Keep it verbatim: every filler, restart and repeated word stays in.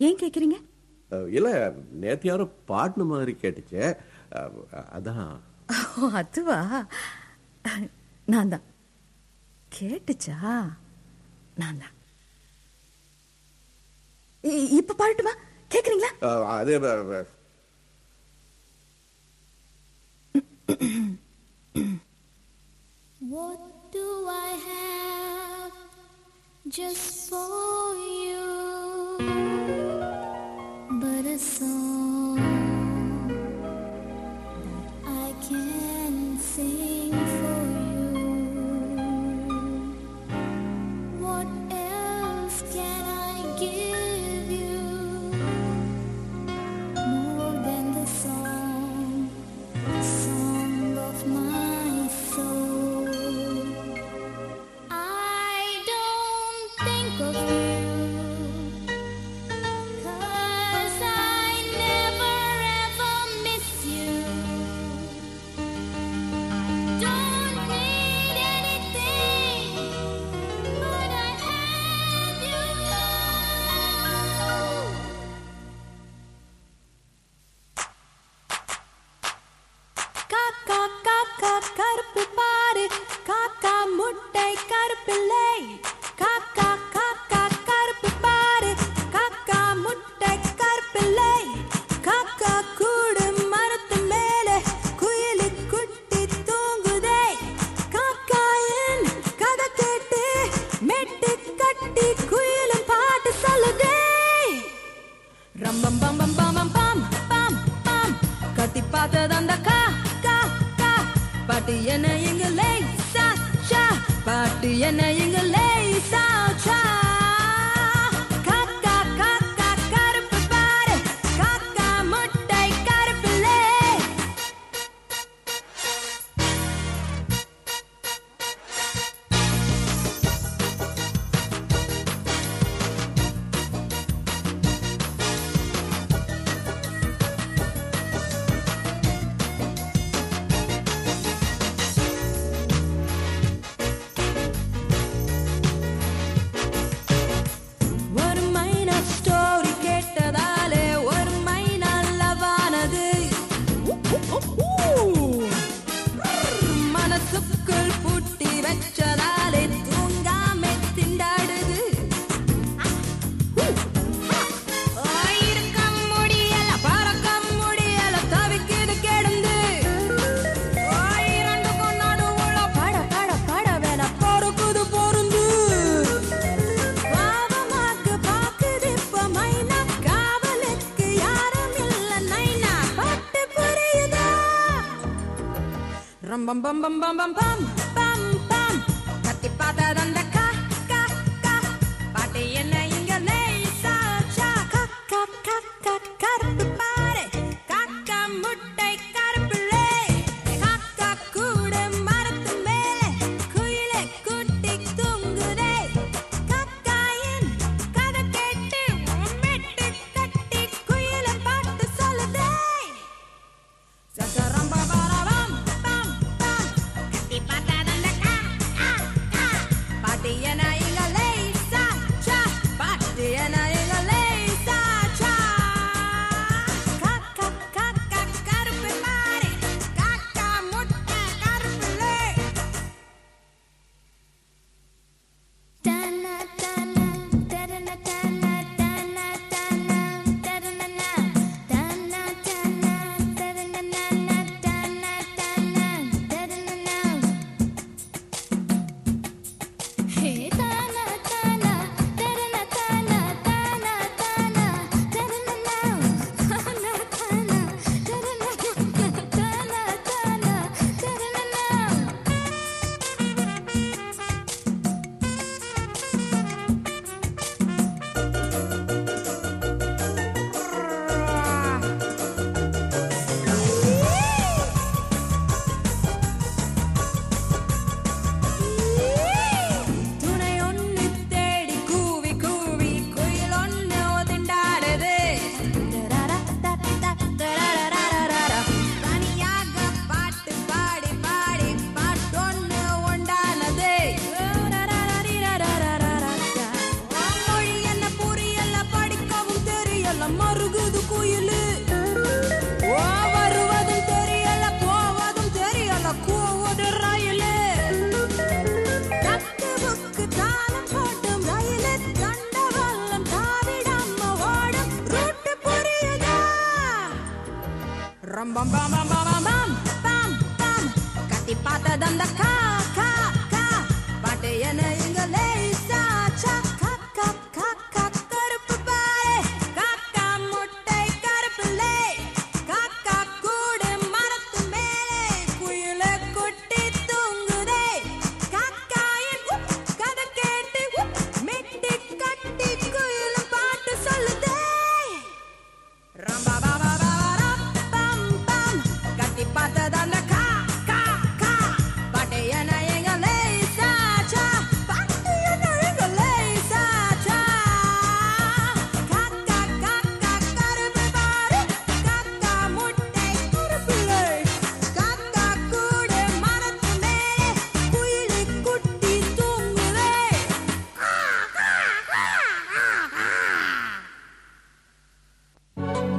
ஏன் கேக்குறீங்க? இல்ல, நேத்து யாரோ பாட்டுன மாதிரி கேட்டுச்சு, அதான். ஓ, அதுவா? நான் தான். கேட்டுச்சா? நான் தான். இப்ப பாடட்டுமா? கேக்குறீங்களா? அதே. What do I have just for you but a song that I can sing for you? What else can I give you more than the song, song of my soul? I don't think of you 'cause I never ever miss you. I don't need anything but I have you. காக்கா காக்கா கருப்பு பாரு, காக்கா முட்டை கருப்பில்லை. காக்கா காக்கா கருப்பு பாரு, காக்கா முட்டை கருப்பில்லை. காக்கா கூடு மரத்து மேலே, குயிலு குட்டி தூங்குதே. காக்கா என் கதை கேட்டு மெட்டு கட்டி குயிலும் பாட்டு சொல்லுதே. ரம்பம் பம் பம் பம் பம் பம் பம் பம் கத்தி பார்த்தது அந்த கா கா கா. பாட்டு என்ன எங்க லேசா சா, பாட்டு என்ன எங்க லேசா சா. காக்கா காக்கா கருப்பு பாரு, காக்கா முட்டை கருப்பில்லை. ஒரு மைனா ஸ்டோரி கேட்டதாலே ஒரு மைனா லவானது. மனசுக்குள் பூட்டி வச்சதாலே தூங்காம திண்டாடுது. இருக்க முடியல, பறக்க முடியல, தவிக்குது கிடந்து. இரண்டுக்கும் நடுவுல பட பட பட வேணா பொறுக்குது பொருந்து. பாவமாக்கு பாக்குது இப்ப மைனா, காவலுக்கு யாரும் இல்ல நைனா. பாட்டு புரியுதா? ரம்பம் பம் பம் பம் பம் பம் பம் பம் கத்தி பார்த்தது அந்த கா கா கா. பாட்டு என்ன இங்க லேசா சா. காக்கா காக்கா கருப்பு பாரு, காக்கா முட்டை கருப்பில்லை. காக்கா கூடு மரத்து மேலே, குயிலே குட்டி தூங்குதே. காக்கா என் கதை கேட்டு மெட்டு கட்டி குயில பாட்டு சொல்லுதே. சக்கரம் பபரம் பம் பம் கத்தி பார்த்தது அந்த கா கா கா. பாட்டு பம் பம் பம் பம் பம் பம் பம் பம் கத்தி பார்த்தது அந்த கா